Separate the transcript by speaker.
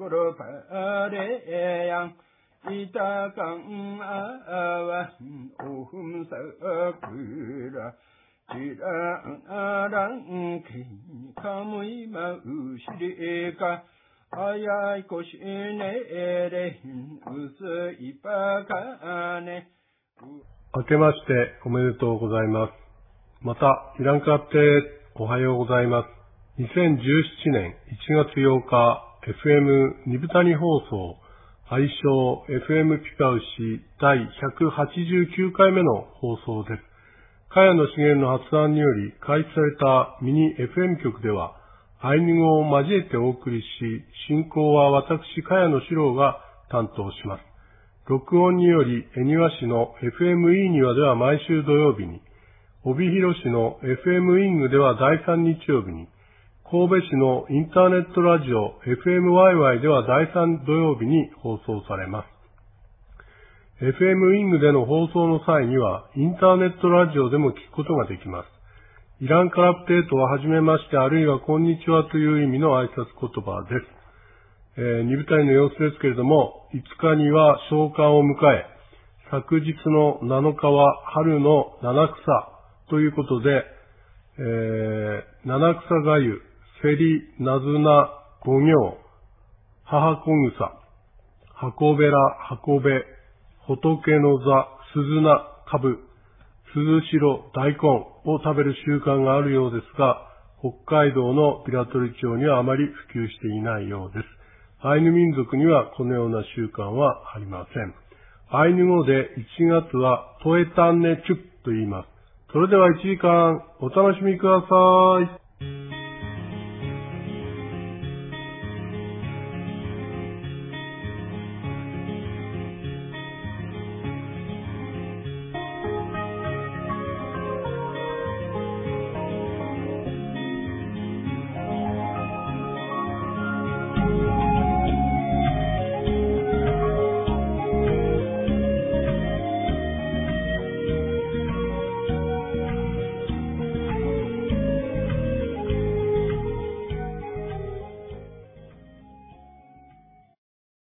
Speaker 1: kuru pare yang ita kang awan ohum sakura jira arang kin kamui ma ushirika ayai koshine ere usu ipakane。
Speaker 2: 明けましておめでとうございます。また、イランカっておはようございます。2017年1月8日、FM ニブタニ放送、愛称 FM ピカウシ第189回目の放送です。茅野茂の発案により開始されたミニ FM 局では、アイヌ語を交えてお送りし、進行は私、茅野史郎が担当します。録音により、恵庭市の FM イーニワでは毎週土曜日に、帯広市の FM イングでは第3日曜日に、神戸市のインターネットラジオ FM ワイワイでは第3土曜日に放送されます。FM イングでの放送の際には、インターネットラジオでも聞くことができます。イランカラプテートははじめまして、あるいはこんにちはという意味の挨拶言葉です。二部隊の様子ですけれども、5日には召喚を迎え、昨日の7日は春の七草ということで、七草がゆ、セリ、ナズナ、五行、母子草、箱べら、箱べ、仏の座、鈴菜、株、鈴代、大根を食べる習慣があるようですが、北海道のピラトリ町にはあまり普及していないようです。アイヌ民族にはこのような習慣はありません。アイヌ語で1月はトエタンネチュッと言います。それでは1時間お楽しみください。